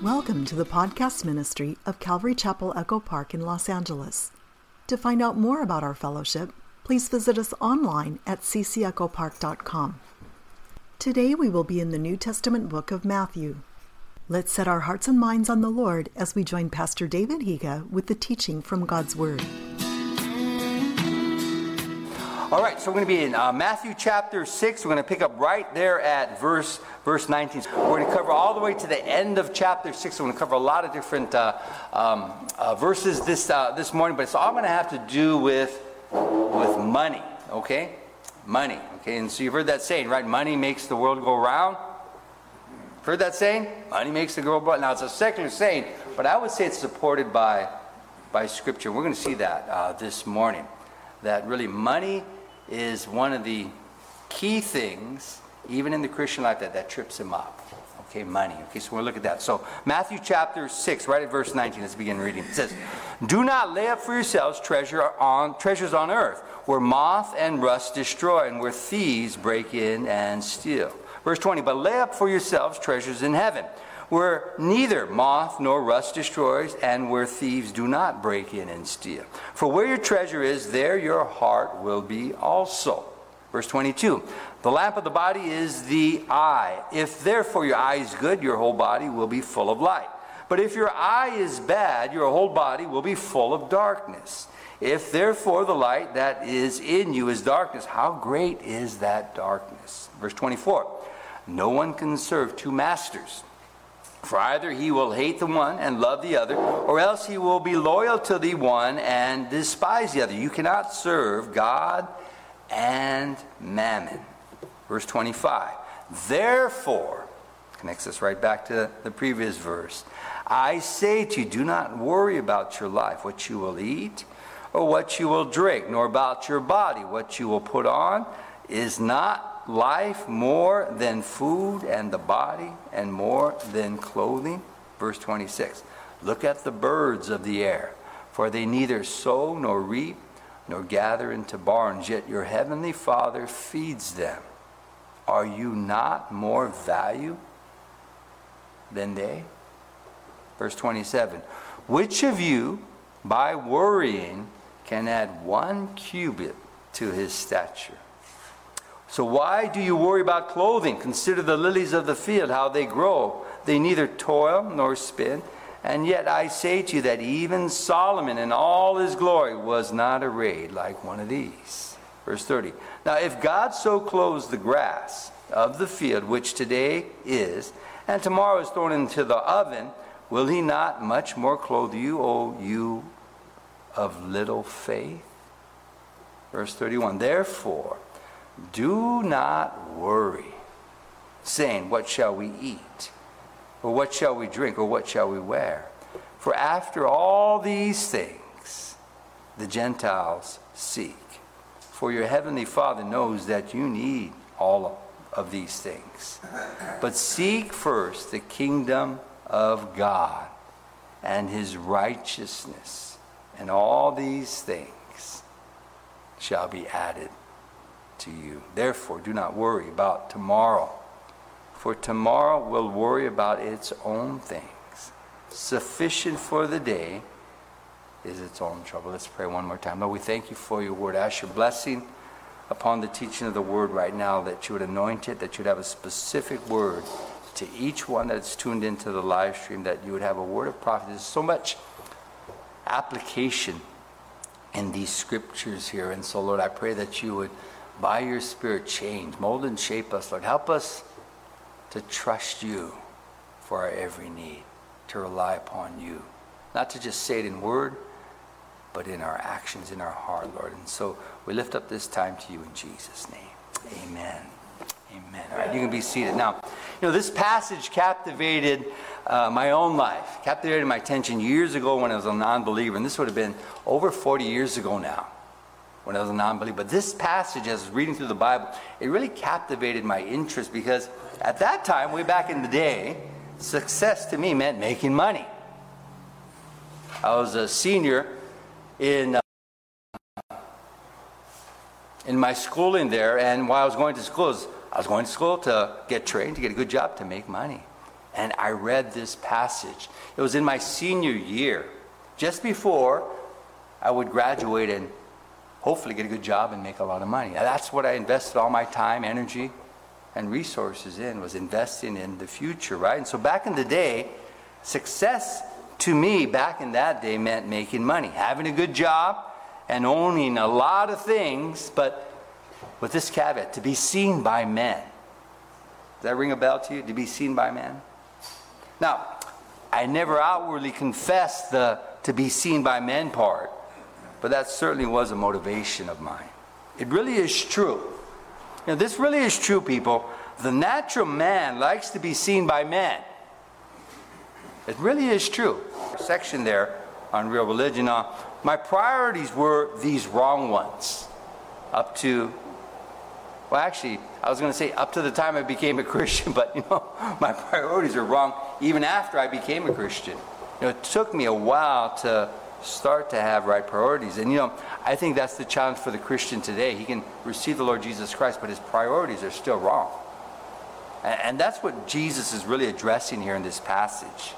Welcome to the podcast ministry of Calvary Chapel Echo Park in Los Angeles. To find out more about our fellowship, please visit us online at ccechopark.com. Today we will be in the New Testament book of Matthew. Let's set our hearts and minds on the Lord as we join Pastor David Higa with the teaching from God's Word. All right, so we're going to be in Matthew chapter 6. We're going to pick up right there at verse 19. We're going to cover all the way to the end of chapter 6. We're going to cover a lot of different verses this morning, but it's all going to have to do with money, okay? Money, okay? And so you've heard that saying, right? Money makes the world go round. Heard that saying? Money makes the world go round. Now, it's a secular saying, but I would say it's supported by Scripture. We're going to see that this morning, that really money is one of the key things, even in the Christian life, that trips him up. Okay, money. Okay, so we'll look at that. So, Matthew chapter 6, right at verse 19, let's begin reading. It says, "Do not lay up for yourselves treasures on earth, where moth and rust destroy, and where thieves break in and steal." Verse 20, "But lay up for yourselves treasures in heaven, where neither moth nor rust destroys, and where thieves do not break in and steal. For where your treasure is, there your heart will be also." Verse 22, "The lamp of the body is the eye. If therefore your eye is good, your whole body will be full of light. But if your eye is bad, your whole body will be full of darkness. If therefore the light that is in you is darkness, how great is that darkness?" Verse 24, "No one can serve two masters. For either he will hate the one and love the other, or else he will be loyal to the one and despise the other. You cannot serve God and mammon." Verse 25, "Therefore," connects us right back to the previous verse, "I say to you, do not worry about your life, what you will eat or what you will drink, nor about your body, what you will put on. Is not life more than food, and the body and more than clothing?" Verse 26, "Look at the birds of the air, for they neither sow nor reap nor gather into barns, yet your heavenly Father feeds them. Are you not more value than they?" Verse 27, "Which of you, by worrying, can add 1 cubit to his stature? So why do you worry about clothing? Consider the lilies of the field, how they grow. They neither toil nor spin. And yet I say to you that even Solomon in all his glory was not arrayed like one of these." Verse 30, "Now if God so clothes the grass of the field, which today is, and tomorrow is thrown into the oven, will he not much more clothe you, O you of little faith?" Verse 31, "Therefore, do not worry, saying, what shall we eat? Or what shall we drink? Or what shall we wear? For after all these things the Gentiles seek. For your heavenly Father knows that you need all of these things. But seek first the kingdom of God and his righteousness, and all these things shall be added to you. Therefore, do not worry about tomorrow, for tomorrow will worry about its own things. Sufficient for the day is its own trouble." Let's pray one more time. Lord, we thank you for your word. I ask your blessing upon the teaching of the word right now, that you would anoint it, that you would have a specific word to each one that's tuned into the live stream, that you would have a word of prophecy. There's so much application in these scriptures here. And so, Lord, I pray that you would, by your Spirit, change, mold and shape us, Lord. Help us to trust you for our every need, to rely upon you. Not to just say it in word, but in our actions, in our heart, Lord. And so we lift up this time to you in Jesus' name. Amen. Amen. All right, you can be seated. Now, this passage captivated my own life, captivated my attention years ago when I was a non-believer. And this would have been over 40 years ago now, when I was a non-believer. But this passage, as I was reading through the Bible, it really captivated my interest, because at that time, way back in the day, success to me meant making money. I was a senior in my schooling there, and while I was going to school to get trained, to get a good job, to make money. and I read this passage. It was in my senior year, just before I would graduate and hopefully get a good job and make a lot of money. And that's what I invested all my time, energy, and resources in, was investing in the future, right? And so back in the day, success to me back in that day meant making money, having a good job, and owning a lot of things, but with this caveat, to be seen by men. Does that ring a bell to you? To be seen by men? Now, I never outwardly confessed the to be seen by men part, but that certainly was a motivation of mine. It really is true. You know, this really is true, people. The natural man likes to be seen by men. It really is true. Section there on real religion. My priorities were these wrong ones. Up to, well, actually, I was going to say up to the time I became a Christian, but my priorities are wrong even after I became a Christian. It took me a while to start to have right priorities. And I think that's the challenge for the Christian today. He can receive the Lord Jesus Christ, but his priorities are still wrong. And that's what Jesus is really addressing here in this passage.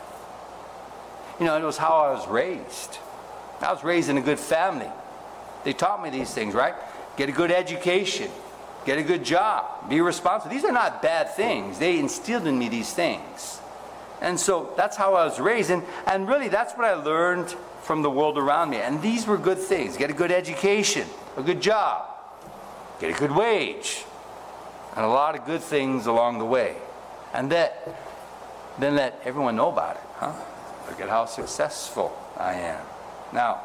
It was how I was raised. I was raised in a good family. They taught me these things, right? Get a good education. Get a good job. Be responsible. These are not bad things. They instilled in me these things. And so that's how I was raised. And really, that's what I learned from the world around me. And these were good things. Get a good education, a good job, get a good wage, and a lot of good things along the way. And then let everyone know about it. Look at how successful I am. Now,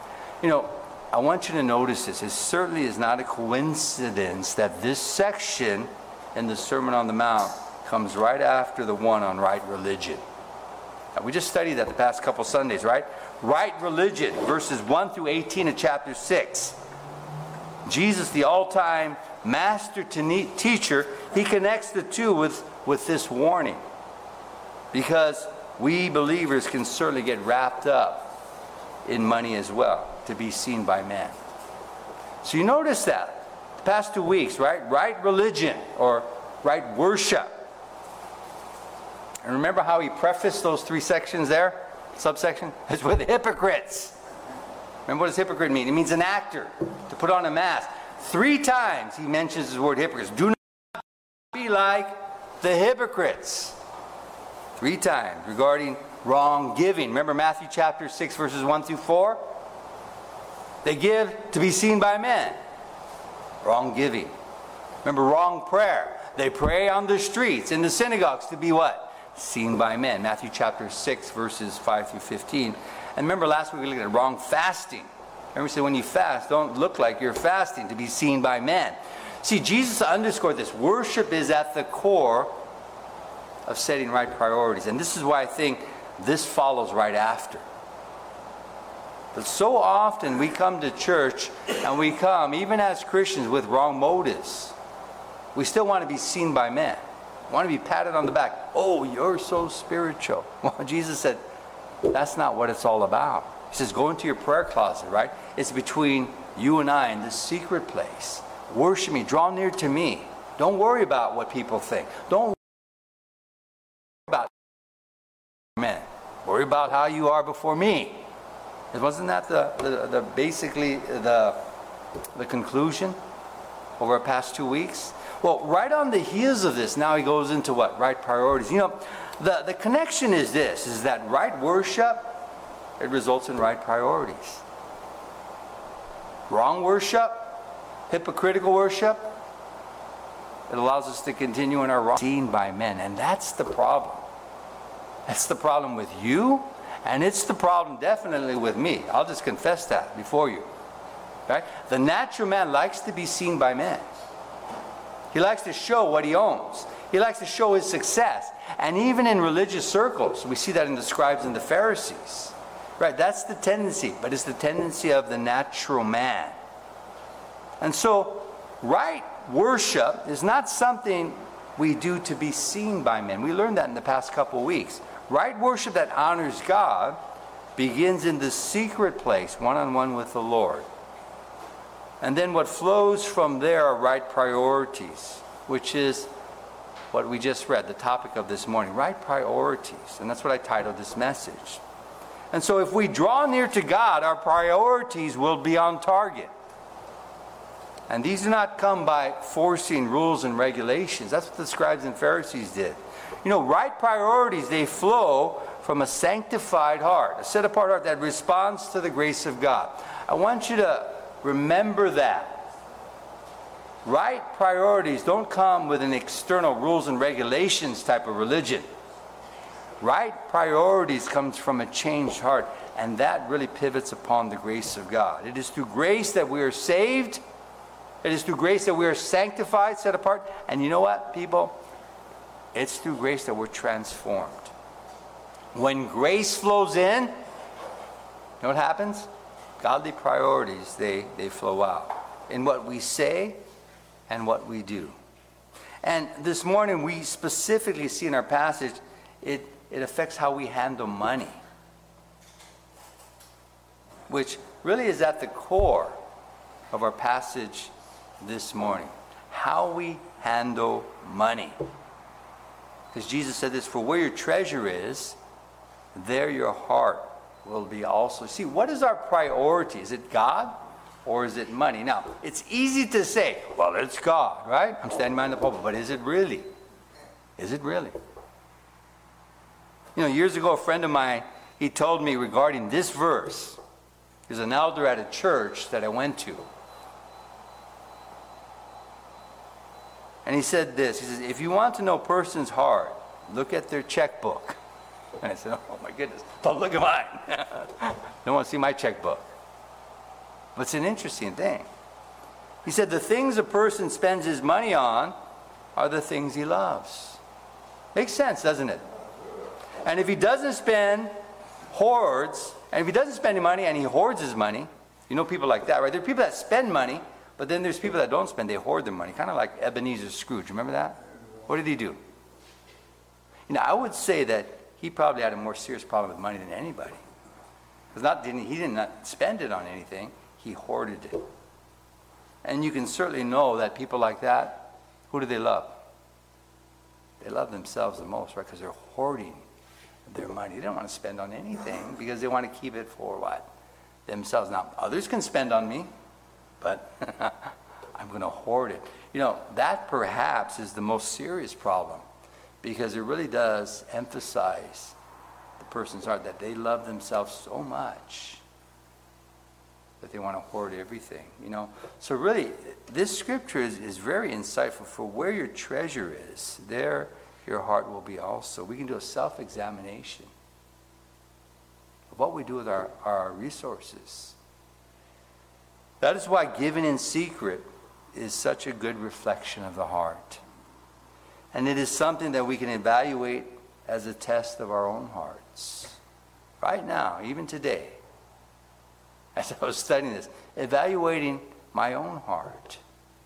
I want you to notice this. It certainly is not a coincidence that this section in the Sermon on the Mount comes right after the one on right religion. Now, we just studied that the past couple Sundays, right? Right religion, verses 1 through 18 of chapter 6. Jesus, the all-time master teacher, he connects the two with this warning. Because we believers can certainly get wrapped up in money as well, to be seen by men. So you notice that the past 2 weeks, right? Right religion or right worship. And remember how he prefaced those 3 sections there? Subsection? It's with hypocrites. Remember what does hypocrite mean? It means an actor, to put on a mask. 3 times he mentions the word hypocrites. Do not be like the hypocrites. 3 times regarding wrong giving. Remember Matthew chapter 6 verses 1 through 4? They give to be seen by men. Wrong giving. Remember wrong prayer. They pray on the streets, in the synagogues to be what? Seen by men. Matthew chapter 6 verses 5 through 15. And remember last week we looked at wrong fasting. Remember we said when you fast, don't look like you're fasting to be seen by men. See, Jesus underscored this. Worship is at the core of setting right priorities. And this is why I think this follows right after. But so often we come to church and we come, even as Christians, with wrong motives. We still want to be seen by men. Want to be patted on the back. Oh, you're so spiritual. Well, Jesus said, that's not what it's all about. He says, go into your prayer closet, right? It's between you and I in this secret place. Worship me. Draw near to me. Don't worry about what people think. Don't worry about men. Worry about how you are before me. Wasn't that the basically the conclusion over our past 2 weeks? Well, right on the heels of this, now he goes into what? Right priorities. The connection is this, is that right worship, it results in right priorities. Wrong worship, hypocritical worship, it allows us to continue in our wrong, seen by men. And that's the problem. That's the problem with you, and it's the problem definitely with me. I'll just confess that before you. Right? The natural man likes to be seen by men. He likes to show what he owns. He likes to show his success. And even in religious circles, we see that in the scribes and the Pharisees. Right, that's the tendency, but it's the tendency of the natural man. And so, right worship is not something we do to be seen by men. We learned that in the past couple weeks. Right worship that honors God begins in the secret place, one-on-one with the Lord. And then what flows from there are right priorities, which is what we just read, the topic of this morning, right priorities. And that's what I titled this message. And so if we draw near to God, our priorities will be on target. And these do not come by forcing rules and regulations. That's what the scribes and Pharisees did. You know, right priorities, they flow from a sanctified heart, a set-apart heart that responds to the grace of God. I want you to remember that. Right priorities don't come with an external rules and regulations type of religion. Right priorities comes from a changed heart, and that really pivots upon the grace of God. It is through grace that we are saved. It is through grace that we are sanctified, set apart. And you know what, people? It's through grace that we're transformed. When grace flows in, you know what happens? Godly priorities, they flow out in what we say and what we do. And this morning we specifically see in our passage, it affects how we handle money, which really is at the core of our passage this morning. How we handle money. Because Jesus said this, for where your treasure is, there your heart will be also. See, what is our priority? Is it God or is it money? Now, it's easy to say, well, it's God, right? I'm standing behind the pulpit, but is it really? Is it really? You know, years ago, a friend of mine, he told me regarding this verse. He's an elder at a church that I went to. And he said this, he says, if you want to know a person's heart, look at their checkbook. And I said, oh my goodness, don't look at mine. Don't want to see my checkbook. But it's an interesting thing. He said, the things a person spends his money on are the things he loves. Makes sense, doesn't it? And if he doesn't spend, hoards, and if he doesn't spend any money and he hoards his money, you know people like that, right? There are people that spend money, but then there's people that don't spend, they hoard their money. Kind of like Ebenezer Scrooge, remember that? What did he do? You know, I would say that he probably had a more serious problem with money than anybody. Because he did not spend it on anything, he hoarded it. And you can certainly know that people like that, who do they love? They love themselves the most, right? Because they're hoarding their money. They don't want to spend on anything because they want to keep it for what? Themselves. Now, others can spend on me, but I'm going to hoard it. You know, that perhaps is the most serious problem because it really does emphasize the person's heart that they love themselves so much that they want to hoard everything, you know. So really, this scripture is very insightful. For where your treasure is, there your heart will be also. We can do a self-examination of what we do with our resources. That is why giving in secret is such a good reflection of the heart. And it is something that we can evaluate as a test of our own hearts. Right now, even today, as I was studying this, evaluating my own heart.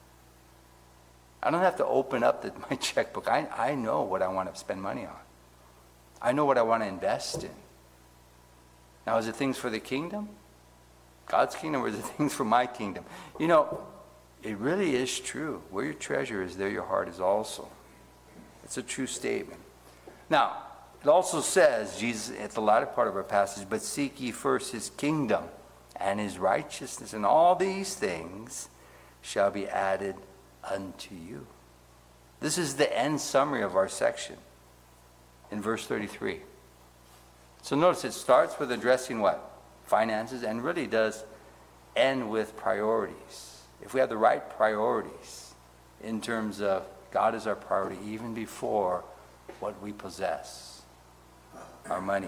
I don't have to open up my checkbook. I know what I want to spend money on. I know what I want to invest in. Now, is it things for the kingdom? God's kingdom, or is it things for my kingdom? You know, it really is true. Where your treasure is, there your heart is also. It's a true statement. Now, it also says, Jesus, at the latter part of our passage, but seek ye first his kingdom and his righteousness, and all these things shall be added unto you. This is the end summary of our section in verse 33. So notice it starts with addressing what? Finances, and really does end with priorities. If we have the right priorities in terms of God is our priority even before what we possess, our money,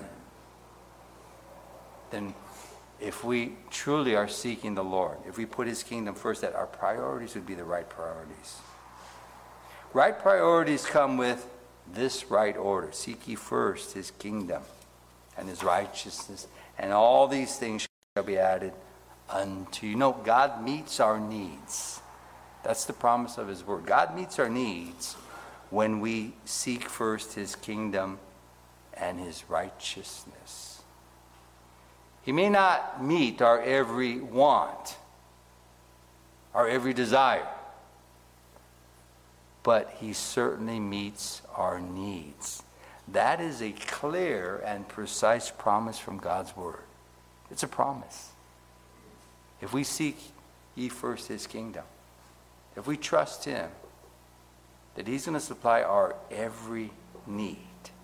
then if we truly are seeking the Lord, if we put his kingdom first, that our priorities would be the right priorities. Right priorities come with this right order. Seek ye first his kingdom and his righteousness, and all these things shall be added unto you. No, God meets our needs. That's the promise of his word. God meets our needs when we seek first his kingdom and his righteousness. He may not meet our every want, our every desire. but he certainly meets our needs. That is a clear and precise promise from God's word. It's a promise. If we seek ye first his kingdom, if we trust him, that he's going to supply our every need.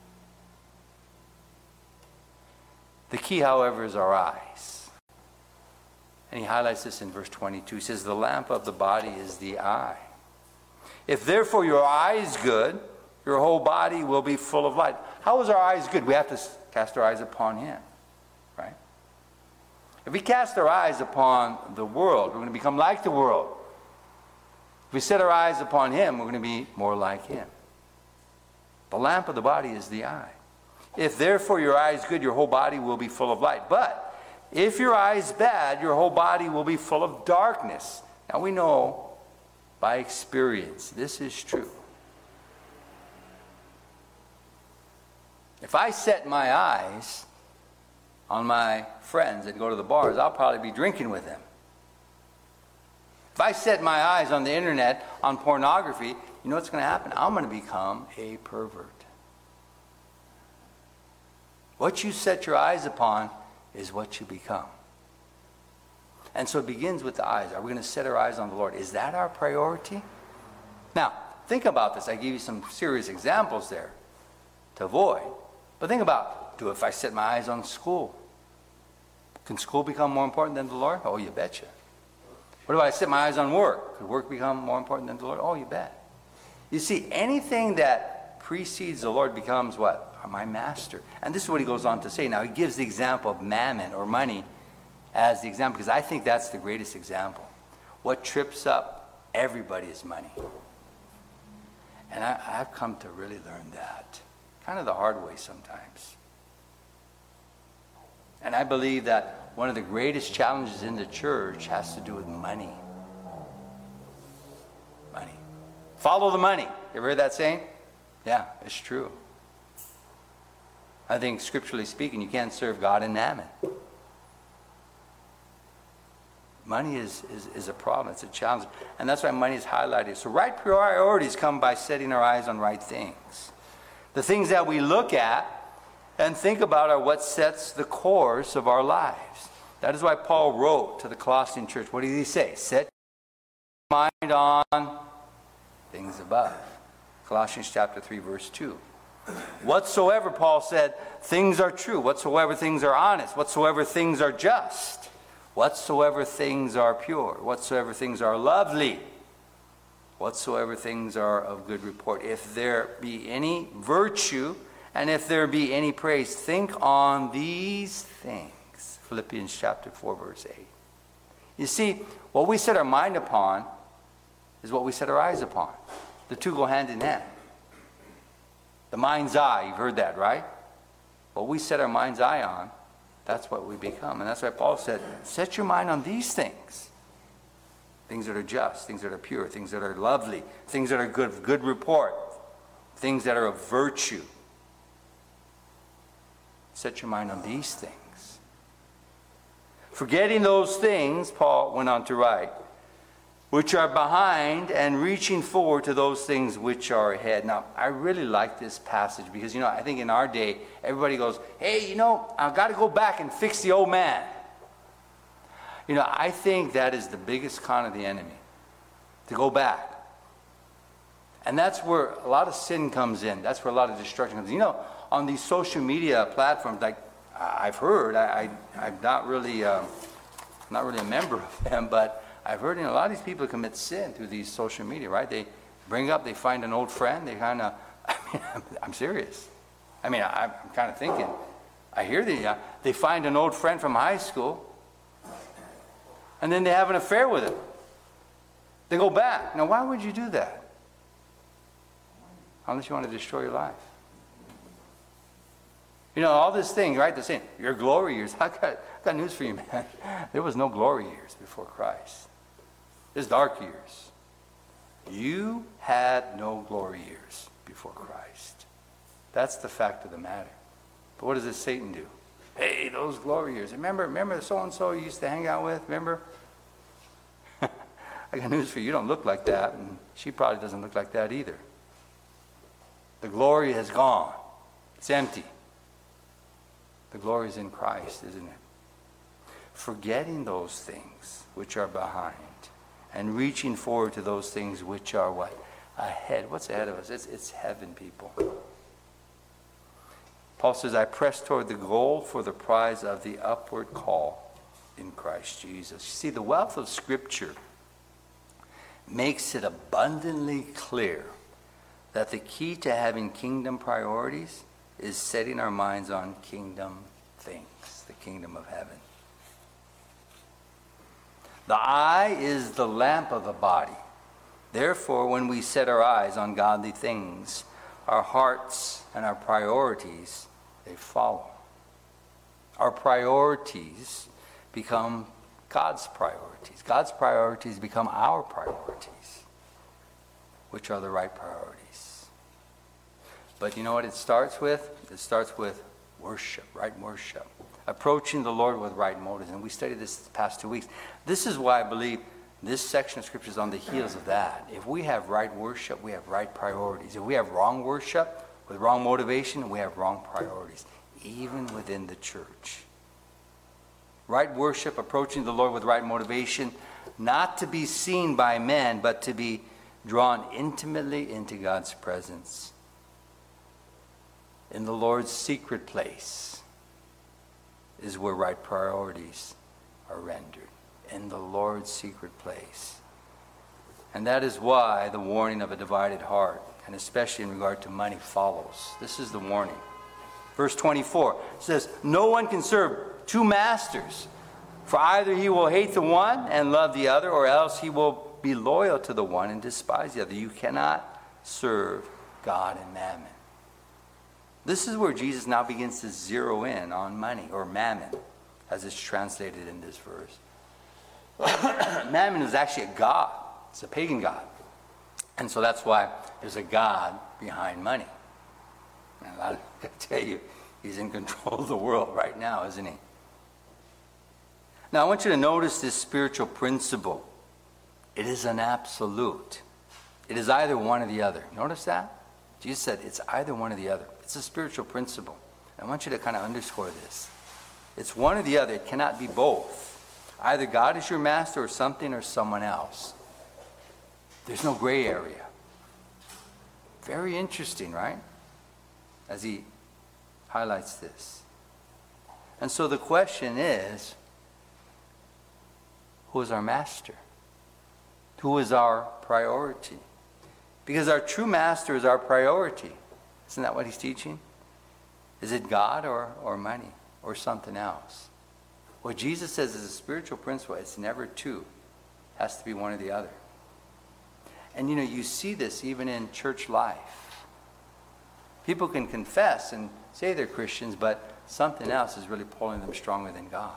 The key, however, is our eyes. And he highlights this in verse 22. He says, the lamp of the body is the eye. If therefore your eye is good, your whole body will be full of light. How is our eyes good? We have to cast our eyes upon him, right? If we cast our eyes upon the world, we're going to become like the world. If we set our eyes upon him, we're going to be more like him. The lamp of the body is the eye. If therefore your eye is good, your whole body will be full of light. But if your eye is bad, your whole body will be full of darkness. Now we know by experience this is true. If I set my eyes on my friends that go to the bars, I'll probably be drinking with them. If I set my eyes on the internet, on pornography, you know what's going to happen? I'm going to become a pervert. What you set your eyes upon is what you become. And so it begins with the eyes. Are we going to set our eyes on the Lord? Is that our priority? Now, think about this. I gave you some serious examples there to avoid. But think about, if I set my eyes on school? Can school become more important than the Lord? Oh, you betcha. What if I set my eyes on work? Could work become more important than the Lord? Oh, you bet. You see, anything that precedes the Lord becomes what? My master. And this is what he goes on to say. Now, he gives the example of mammon or money as the example, because I think that's the greatest example. What trips up everybody is money. And I've come to really learn that. Kind of the hard way sometimes. And I believe that one of the greatest challenges in the church has to do with money. Money. Follow the money. You ever heard that saying? Yeah, it's true. I think scripturally speaking, you can't serve God and mammon. Money is a problem. It's a challenge. And that's why money is highlighted. So right priorities come by setting our eyes on right things. The things that we look at and think about are what sets the course of our lives. That is why Paul wrote to the Colossian church. What did he say? Set your mind on things above. Colossians chapter 3, verse 2. Whatsoever, Paul said, things are true. Whatsoever things are honest. Whatsoever things are just. Whatsoever things are pure. Whatsoever things are lovely. Whatsoever things are of good report. If there be any virtue, and if there be any praise, think on these things. Philippians chapter 4, verse 8. You see, what we set our mind upon is what we set our eyes upon. The two go hand in hand. The mind's eye, you've heard that, right? What we set our mind's eye on, that's what we become. And that's why Paul said, set your mind on these things. Things that are just, things that are pure, things that are lovely, things that are good report, things that are of virtue. Set your mind on these things. Forgetting those things, Paul went on to write, which are behind and reaching forward to those things which are ahead. Now, I really like this passage because, I think in our day, everybody goes, hey, I've got to go back and fix the old man. I think that is the biggest con of the enemy, to go back. And that's where a lot of sin comes in. That's where a lot of destruction comes in. On these social media platforms, like I've heard, I'm not really a member of them, but I've heard a lot of these people commit sin through these social media, right? They they find an old friend, they kind of, I'm serious. I'm kind of thinking, I hear they find an old friend from high school, and then they have an affair with him. They go back. Now, why would you do that? Unless you want to destroy your life. All this thing, right? They're saying, your glory years. I got news for you, man. There was no glory years before Christ. There's dark years. You had no glory years before Christ. That's the fact of the matter. But what does Satan do? Hey, those glory years. Remember so-and-so you used to hang out with? Remember? I got news for you. You don't look like that, and she probably doesn't look like that either. The glory has gone. It's empty. The glory is in Christ, isn't it? Forgetting those things which are behind and reaching forward to those things which are what? Ahead. What's ahead of us? It's heaven, people. Paul says, I press toward the goal for the prize of the upward call in Christ Jesus. You see, the wealth of Scripture makes it abundantly clear that the key to having kingdom priorities is setting our minds on kingdom things, the kingdom of heaven. The eye is the lamp of the body. Therefore, when we set our eyes on godly things, our hearts and our priorities, they follow. Our priorities become God's priorities. God's priorities become our priorities, which are the right priorities. But you know what it starts with? It starts with worship, right worship. Approaching the Lord with right motives. And we studied this the past 2 weeks. This is why I believe this section of Scripture is on the heels of that. If we have right worship, we have right priorities. If we have wrong worship with wrong motivation, we have wrong priorities, even within the church. Right worship, approaching the Lord with right motivation, not to be seen by men, but to be drawn intimately into God's presence. In the Lord's secret place is where right priorities are rendered. In the Lord's secret place. And that is why the warning of a divided heart, and especially in regard to money, follows. This is the warning. Verse 24 says, no one can serve two masters, for either he will hate the one and love the other, or else he will be loyal to the one and despise the other. You cannot serve God and mammon. This is where Jesus now begins to zero in on money, or mammon, as it's translated in this verse. Mammon is actually a god. It's a pagan god. And so that's why there's a god behind money. And I tell you, he's in control of the world right now, isn't he? Now I want you to notice this spiritual principle. It is an absolute. It is either one or the other. Notice that? Jesus said it's either one or the other. It's a spiritual principle. I want you to kind of underscore this. It's one or the other. It cannot be both. Either God is your master or something or someone else. There's no gray area. Very interesting, right? As he highlights this. And so the question is, who is our master? Who is our priority? Because our true master is our priority. Isn't that what he's teaching? Is it God or money or something else? What Jesus says is a spiritual principle. It's never two. It has to be one or the other. And you see this even in church life. People can confess and say they're Christians, but something else is really pulling them stronger than God.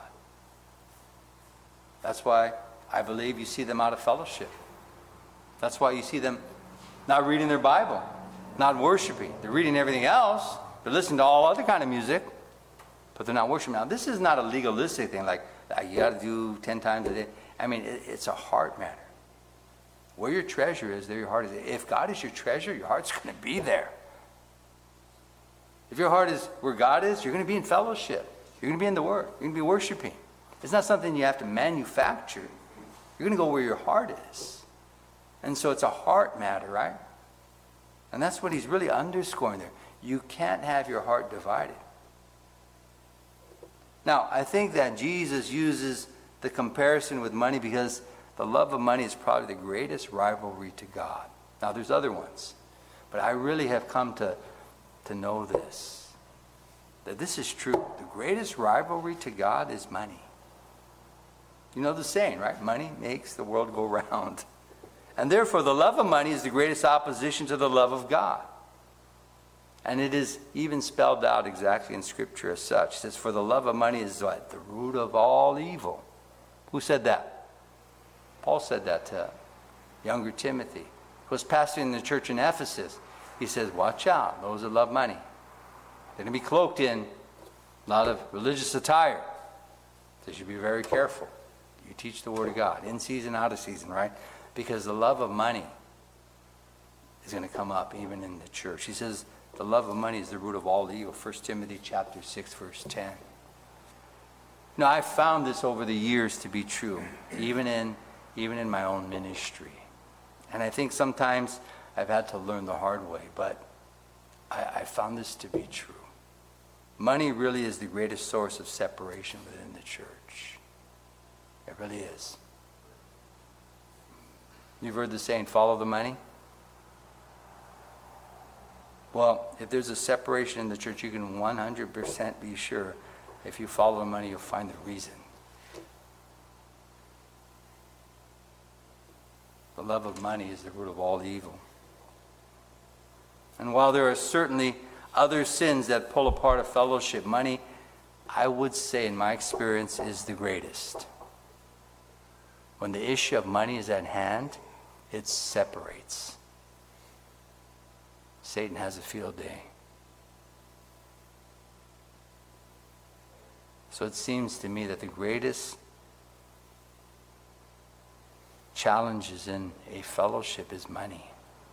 That's why I believe you see them out of fellowship. That's why you see them not reading their Bible, not worshiping. They're reading everything else. They're listening to all other kind of music, but they're not worshiping. Now, this is not a legalistic thing like you got to do 10 times a day. I mean, it's a heart matter. Where your treasure is, there your heart is. If God is your treasure, your heart's going to be there. If your heart is where God is, you're going to be in fellowship. You're going to be in the Word. You're going to be worshiping. It's not something you have to manufacture. You're going to go where your heart is. And so it's a heart matter, right? And that's what he's really underscoring there. You can't have your heart divided. Now, I think that Jesus uses the comparison with money because the love of money is probably the greatest rivalry to God. Now, there's other ones. But I really have come to know this. That this is true. The greatest rivalry to God is money. You know the saying, right? Money makes the world go round. And therefore, the love of money is the greatest opposition to the love of God. And it is even spelled out exactly in Scripture as such. It says, for the love of money is what? The root of all evil. Who said that? Paul said that to younger Timothy, who was pastoring the church in Ephesus. He says, watch out, those that love money. They're going to be cloaked in a lot of religious attire. So you should be very careful. You teach the Word of God, in season, out of season, right? Because the love of money is going to come up even in the church. He says the love of money is the root of all evil. 1 Timothy chapter 6, verse 10. Now, I've found this over the years to be true, even in my own ministry. And I think sometimes I've had to learn the hard way, but I found this to be true. Money really is the greatest source of separation within the church. It really is. You've heard the saying, follow the money? Well, if there's a separation in the church, you can 100% be sure if you follow the money, you'll find the reason. The love of money is the root of all evil. And while there are certainly other sins that pull apart a fellowship, money, I would say in my experience, is the greatest. When the issue of money is at hand, it separates. Satan has a field day. So it seems to me that the greatest challenges in a fellowship is money.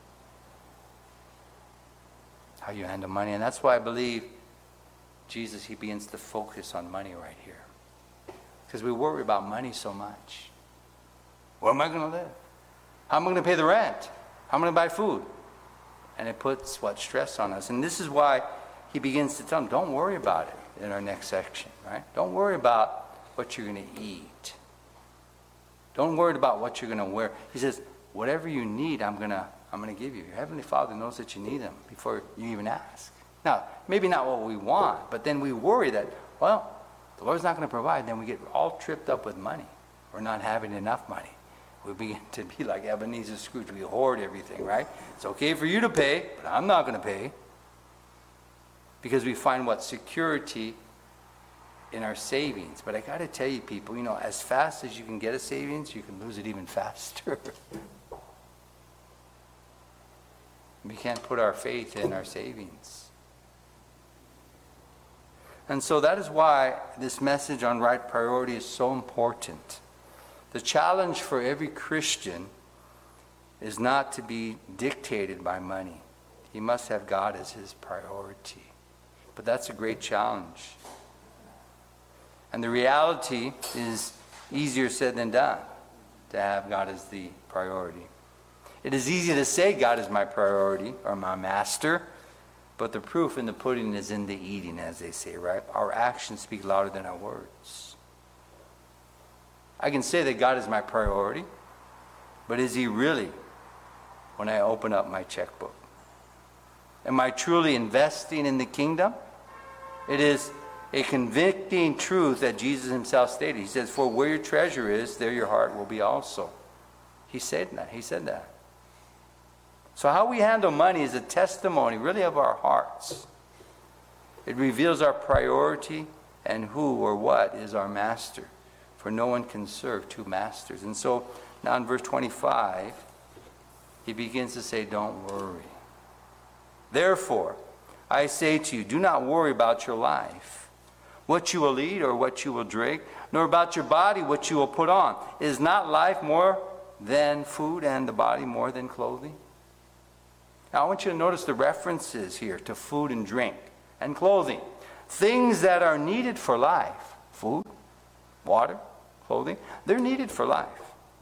How you handle money. And that's why I believe Jesus, he begins to focus on money right here. Because we worry about money so much. Where am I going to live? How am I going to pay the rent? How am I going to buy food? And it puts stress on us. And this is why he begins to tell them, don't worry about it in our next section, right? Don't worry about what you're going to eat. Don't worry about what you're going to wear. He says, whatever you need, I'm going to give you. Your Heavenly Father knows that you need them before you even ask. Now, maybe not what we want, but then we worry that, well, the Lord's not going to provide. Then we get all tripped up with money or not having enough money. We begin to be like Ebenezer Scrooge. We hoard everything, right? It's okay for you to pay, but I'm not going to pay. Because we find security in our savings. But I got to tell you, people, as fast as you can get a savings, you can lose it even faster. We can't put our faith in our savings. And so that is why this message on right priority is so important. The challenge for every Christian is not to be dictated by money. He must have God as his priority. But that's a great challenge. And the reality is easier said than done, to have God as the priority. It is easy to say God is my priority or my master, but the proof in the pudding is in the eating, as they say, right? Our actions speak louder than our words. I can say that God is my priority, but is he really when I open up my checkbook? Am I truly investing in the kingdom? It is a convicting truth that Jesus himself stated. He says, for where your treasure is, there your heart will be also. He said that. So how we handle money is a testimony really of our hearts. It reveals our priority and who or what is our master. For no one can serve two masters. And so now in verse 25, he begins to say, don't worry. Therefore, I say to you, do not worry about your life, what you will eat or what you will drink, nor about your body, what you will put on. Is not life more than food and the body more than clothing? Now I want you to notice the references here to food and drink and clothing. Things that are needed for life. Food, water, clothing. They're needed for life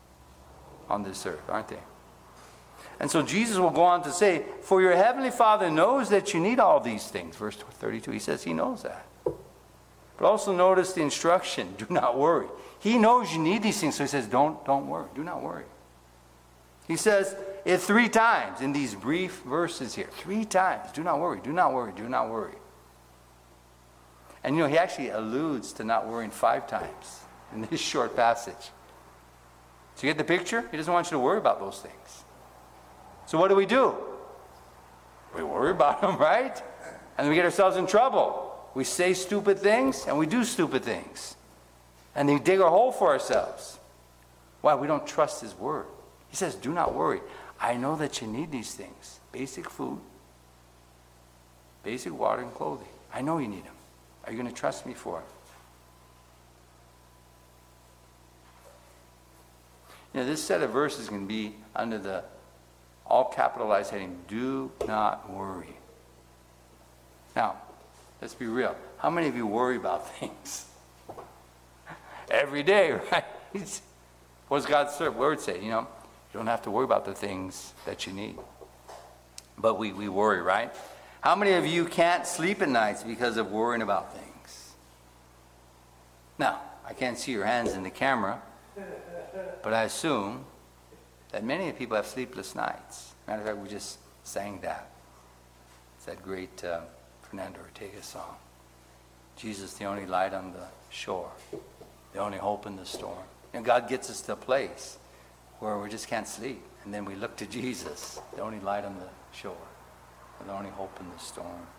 on this earth, aren't they? And so Jesus will go on to say, for your heavenly Father knows that you need all these things. Verse 32, he says he knows that. But also notice the instruction, do not worry. He knows you need these things, so he says, don't worry, do not worry. He says it 3 times in these brief verses here. 3 times, do not worry, do not worry, do not worry. And he actually alludes to not worrying 5 times in this short passage. So you get the picture? He doesn't want you to worry about those things. So what do? We worry about them, right? And then we get ourselves in trouble. We say stupid things and we do stupid things. And we dig a hole for ourselves. Why? We don't trust his word. He says, do not worry. I know that you need these things. Basic food, basic water and clothing. I know you need them. Are you going to trust me for it? This set of verses can be under the all capitalized heading, do not worry. Now, let's be real. How many of you worry about things? Every day, right? What does God's word say? You don't have to worry about the things that you need. But we worry, right? How many of you can't sleep at nights because of worrying about things? Now, I can't see your hands in the camera, but I assume that many people have sleepless nights. Matter of fact, we just sang that. It's that great Fernando Ortega song. Jesus, the only light on the shore, the only hope in the storm. And God gets us to a place where we just can't sleep. And then we look to Jesus, the only light on the shore, the only hope in the storm.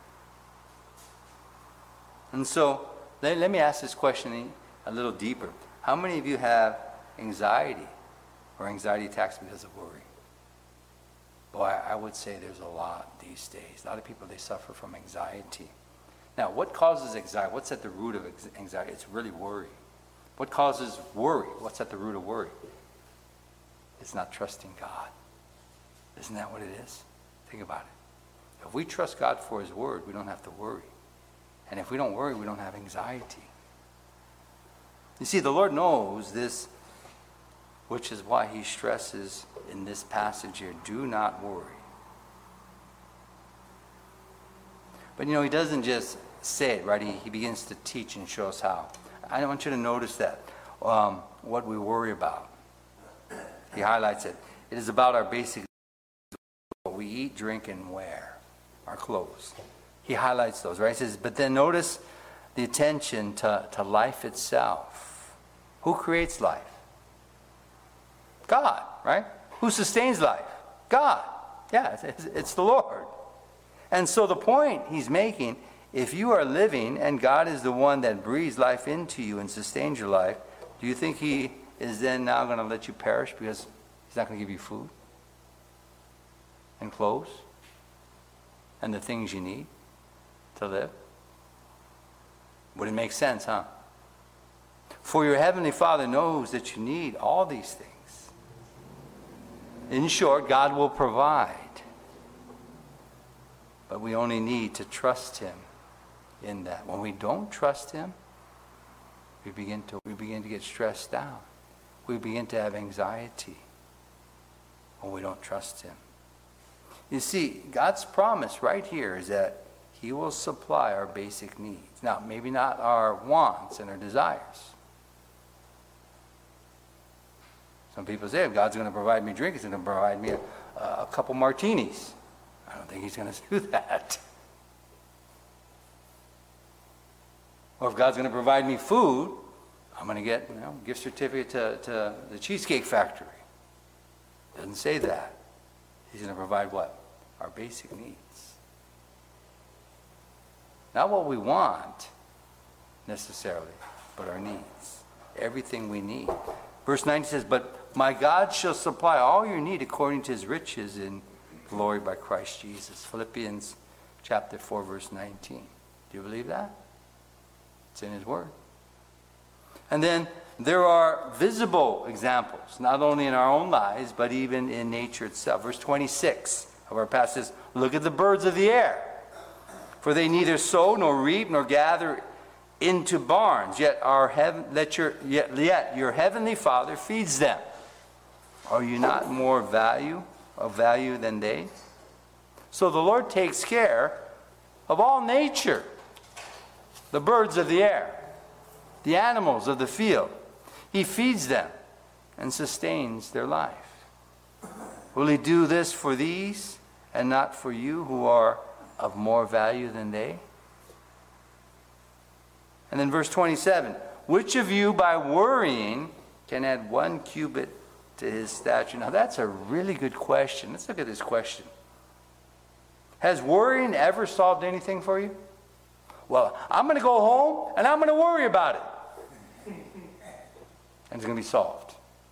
And so, let me ask this question a little deeper. How many of you have anxiety or anxiety attacks because of worry? Boy, I would say there's a lot these days. A lot of people, they suffer from anxiety. Now, what causes anxiety? What's at the root of anxiety? It's really worry. What causes worry? What's at the root of worry? It's not trusting God. Isn't that what it is? Think about it. If we trust God for His word, we don't have to worry. And if we don't worry, we don't have anxiety. You see, the Lord knows this, which is why He stresses in this passage here, do not worry. But He doesn't just say it, right? He begins to teach and show us how. I want you to notice that, what we worry about. He highlights it. It is about our basic, what we eat, drink, and wear, our clothes. He highlights those, right? He says, but then notice the attention to life itself. Who creates life? God, right? Who sustains life? God. Yeah, it's the Lord. And so the point he's making, if you are living and God is the one that breathes life into you and sustains your life, do you think He is then now going to let you perish because He's not going to give you food and clothes and the things you need to live? Would it make sense, huh? For your Heavenly Father knows that you need all these things. In short, God will provide. But we only need to trust Him in that. When we don't trust Him, we begin to get stressed out. We begin to have anxiety when we don't trust Him. You see, God's promise right here is that He will supply our basic needs. Now, maybe not our wants and our desires. Some people say, if God's going to provide me drink, He's going to provide me a couple martinis. I don't think He's going to do that. Or if God's going to provide me food, I'm going to get a gift certificate to the Cheesecake Factory. Doesn't say that. He's going to provide what? Our basic needs. Not what we want, necessarily, but our needs. Everything we need. Verse 19 says, but my God shall supply all your need according to His riches in glory by Christ Jesus. Philippians chapter 4, verse 19. Do you believe that? It's in His Word. And then there are visible examples, not only in our own lives, but even in nature itself. Verse 26 of our passage says, look at the birds of the air, for they neither sow nor reap nor gather into barns, yet your heavenly Father feeds them. Are you not more of value than they? So the Lord takes care of all nature, the birds of the air, the animals of the field. He feeds them and sustains their life. Will He do this for these and not for you who are of more value than they? And then verse 27, which of you by worrying can add 1 cubit to his stature? Now that's a really good question. Let's look at this question. Has worrying ever solved anything for you? Well, I'm going to go home and I'm going to worry about it. And it's going to be solved.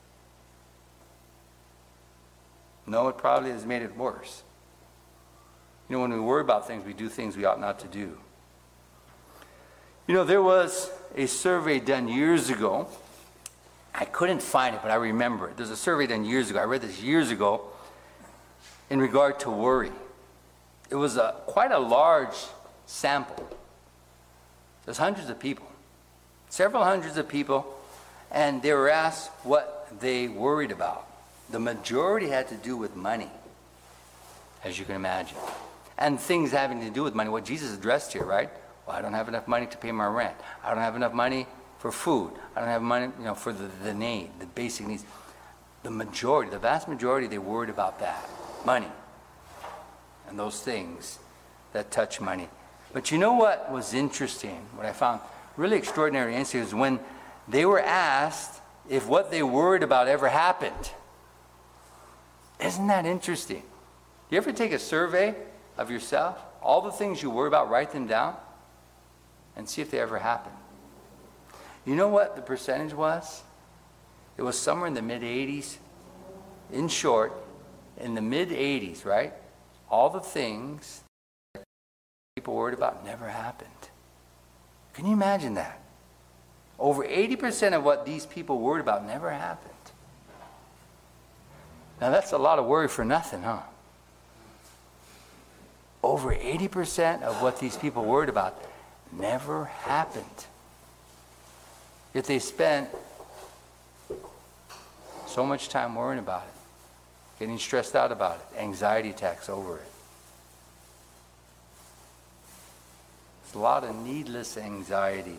No, it probably has made it worse. When we worry about things, we do things we ought not to do. There was a survey done years ago, I couldn't find it, but I remember it. There's a survey done years ago. I read this years ago in regard to worry. It was quite a large sample. There's hundreds of people, several hundreds of people, and they were asked what they worried about. The majority had to do with money, as you can imagine. And things having to do with money, what Jesus addressed here, right? Well, I don't have enough money to pay my rent. I don't have enough money for food. I don't have money, for the need, the basic needs. The majority, the vast majority, they worried about that, money, and those things that touch money. But you know what was interesting, what I found really extraordinary interesting is when they were asked if what they worried about ever happened. Isn't that interesting? You ever take a survey of yourself? All the things you worry about, write them down and see if they ever happen. You know what the percentage was? It was somewhere in the mid-80s. In short, in the mid-80s, right? All the things people worried about never happened. Can you imagine that? Over 80% of what these people worried about never happened. Now that's a lot of worry for nothing, huh? Over 80% of what these people worried about never happened. Yet they spent so much time worrying about it, getting stressed out about it, anxiety attacks over it. It's a lot of needless anxiety.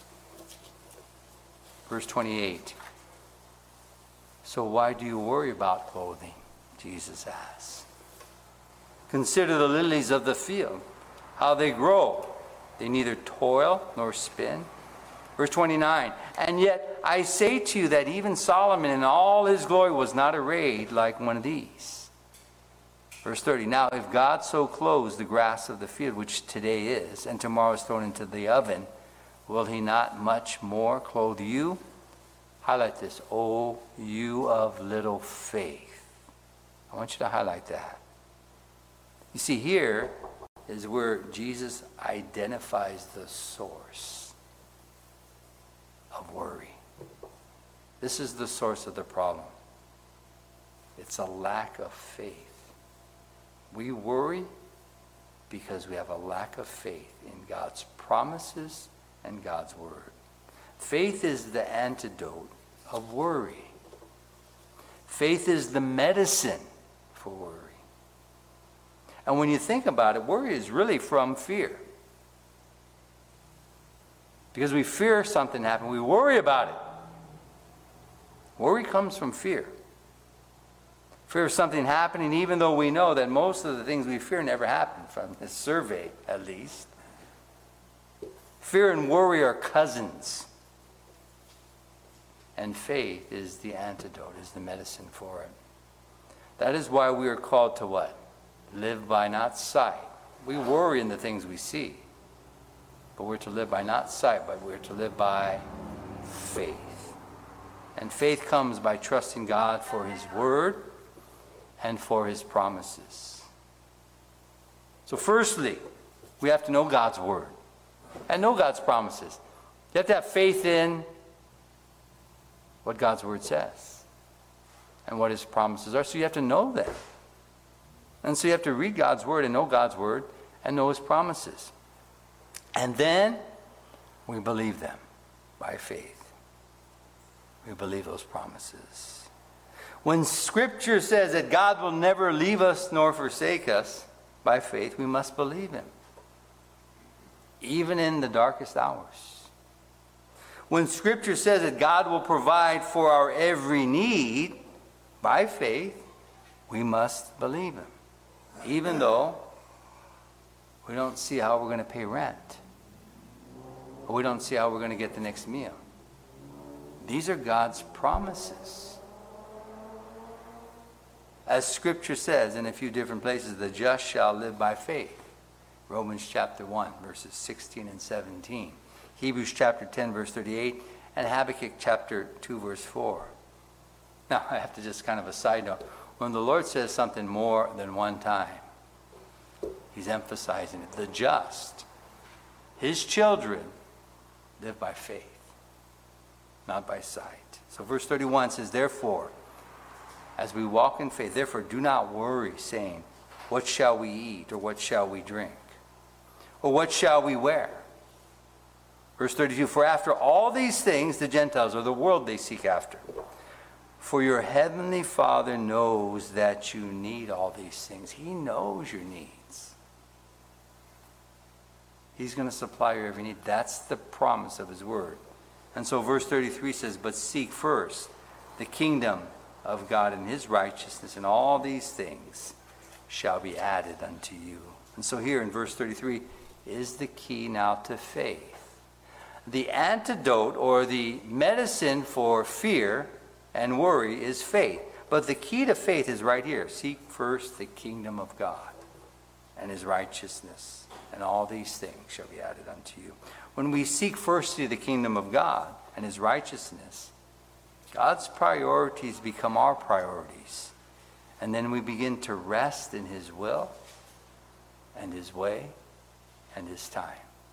Verse 28. So why do you worry about clothing? Jesus asks. Consider the lilies of the field, how they grow. They neither toil nor spin. Verse 29. And yet I say to you that even Solomon in all his glory was not arrayed like one of these. Verse 30, now if God so clothes the grass of the field, which today is, and tomorrow is thrown into the oven, will he not much more clothe you? Highlight this. O you of little faith. I want you to highlight that. You see, here is where Jesus identifies the source of worry. This is the source of the problem. It's a lack of faith. We worry because we have a lack of faith in God's promises and God's word. Faith is the antidote of worry. Faith is the medicine for worry. And when you think about it, worry is really from fear. Because we fear something happening, we worry about it. Worry comes from fear. Fear of something happening, even though we know that most of the things we fear never happen, from this survey at least. Fear and worry are cousins. And faith is the antidote, is the medicine for it. That is why we are called to what? Live by not sight. We worry in the things we see. But we're to live by not sight, but we're to live by faith. And faith comes by trusting God for his word and for his promises. So firstly, we have to know God's word and know God's promises. You have to have faith in what God's word says and what his promises are. So you have to know them. And so you have to read God's word and know God's word and know his promises. And then we believe them by faith. We believe those promises. When Scripture says that God will never leave us nor forsake us, by faith we must believe him, even in the darkest hours. When Scripture says that God will provide for our every need, by faith we must believe him, even though we don't see how we're going to pay rent, or we don't see how we're going to get the next meal. These are God's promises. As Scripture says in a few different places, the just shall live by faith. Romans chapter 1, verses 16 and 17. Hebrews chapter 10, verse 38. And Habakkuk chapter 2, verse 4. Now, I have to just kind of a side note. When the Lord says something more than one time, he's emphasizing it. The just, his children, live by faith, not by sight. So verse 31 says, therefore, as we walk in faith, therefore do not worry, saying, what shall we eat, or what shall we drink? Or what shall we wear? Verse 32, for after all these things the Gentiles, or the world, they seek after. For your heavenly Father knows that you need all these things. He knows your needs. He's going to supply your every need. That's the promise of his word. And so verse 33 says, but seek first the kingdom of God and his righteousness, and all these things shall be added unto you. And so here in verse 33 is the key now to faith. The antidote, or the medicine for fear and worry, is faith. But the key to faith is right here. Seek first the kingdom of God and his righteousness, and all these things shall be added unto you. When we seek firstly the kingdom of God and his righteousness, God's priorities become our priorities. And then we begin to rest in his will and his way and his time.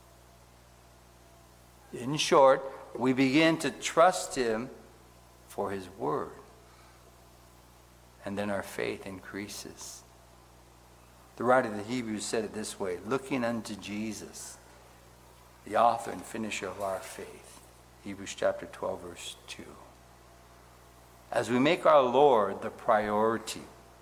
In short, we begin to trust him for his word. And then our faith increases. The writer of the Hebrews said it this way, looking unto Jesus, the author and finisher of our faith. Hebrews chapter 12, verse 2. As we make our Lord the priority,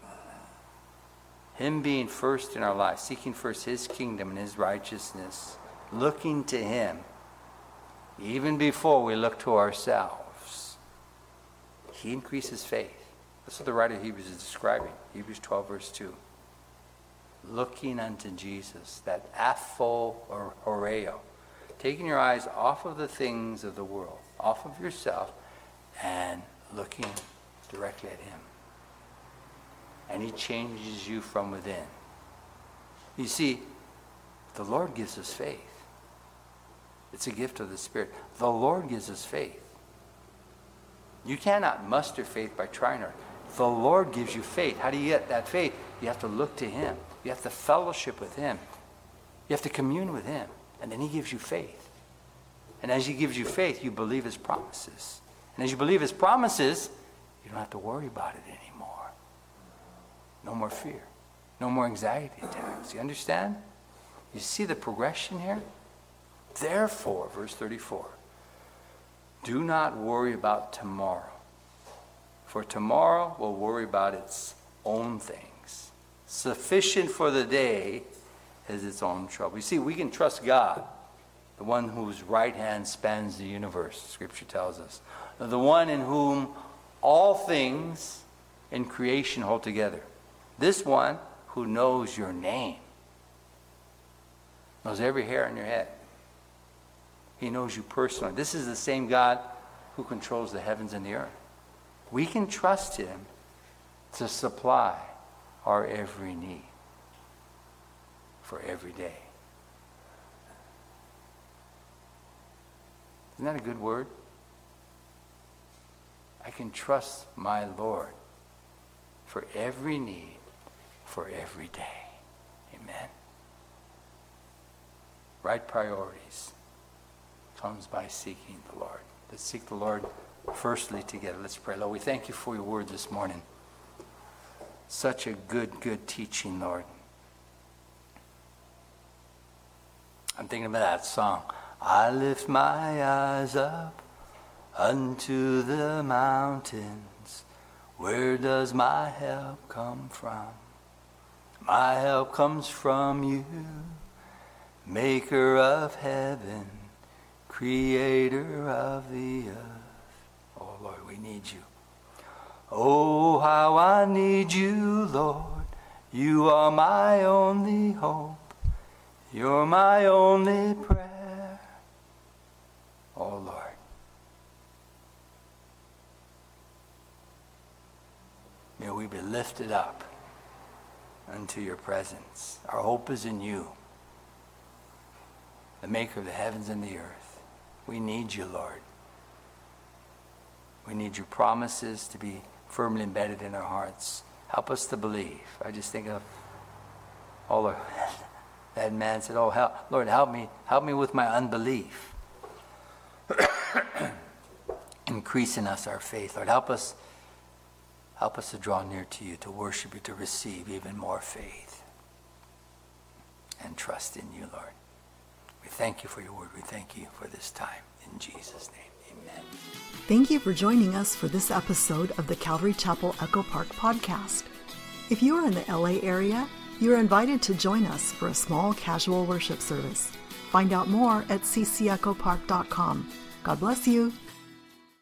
him being first in our lives, seeking first his kingdom and his righteousness, looking to him, even before we look to ourselves, he increases faith. That's what the writer of Hebrews is describing. Hebrews 12, verse 2. Looking unto Jesus, that apho or horeo. Taking your eyes off of the things of the world, off of yourself, and looking directly at him. And he changes you from within. You see, the Lord gives us faith. It's a gift of the Spirit. The Lord gives us faith. You cannot muster faith by trying it. The Lord gives you faith. How do you get that faith? You have to look to him. You have to fellowship with him. You have to commune with him. And then he gives you faith. And as he gives you faith, you believe his promises. And as you believe his promises, you don't have to worry about it anymore. No more fear. No more anxiety attacks. You understand? You see the progression here? Therefore, verse 34, do not worry about tomorrow, for tomorrow will worry about its own things. Sufficient for the day is its own trouble. You see, we can trust God, the one whose right hand spans the universe, Scripture tells us, the one in whom all things in creation hold together. This one who knows your name, knows every hair on your head. He knows you personally. This is the same God who controls the heavens and the earth. We can trust him to supply our every need for every day. Isn't that a good word? I can trust my Lord for every need for every day. Amen. Right priorities comes by seeking the Lord. Let's seek the Lord firstly together. Let's pray. Lord, we thank you for your word this morning. Such a good teaching, Lord. I'm thinking about that song. I lift my eyes up unto the mountains. Where does my help come from? My help comes from you, maker of heaven, creator of the earth. Oh, Lord, we need you. Oh, how I need you, Lord. You are my only hope. You're my only prayer. Oh, Lord. May we be lifted up unto your presence. Our hope is in you, the maker of the heavens and the earth. We need you, Lord. We need your promises to be firmly embedded in our hearts. Help us to believe. I just think of, oh Lord, that man said, oh, Lord, help me with my unbelief. And increase in us our faith. Lord, help us to draw near to you, to worship you, to receive even more faith and trust in you, Lord. We thank you for your word. We thank you for this time. In Jesus' name, amen. Thank you for joining us for this episode of the Calvary Chapel Echo Park podcast. If you are in the LA area, you are invited to join us for a small casual worship service. Find out more at ccechopark.com. God bless you.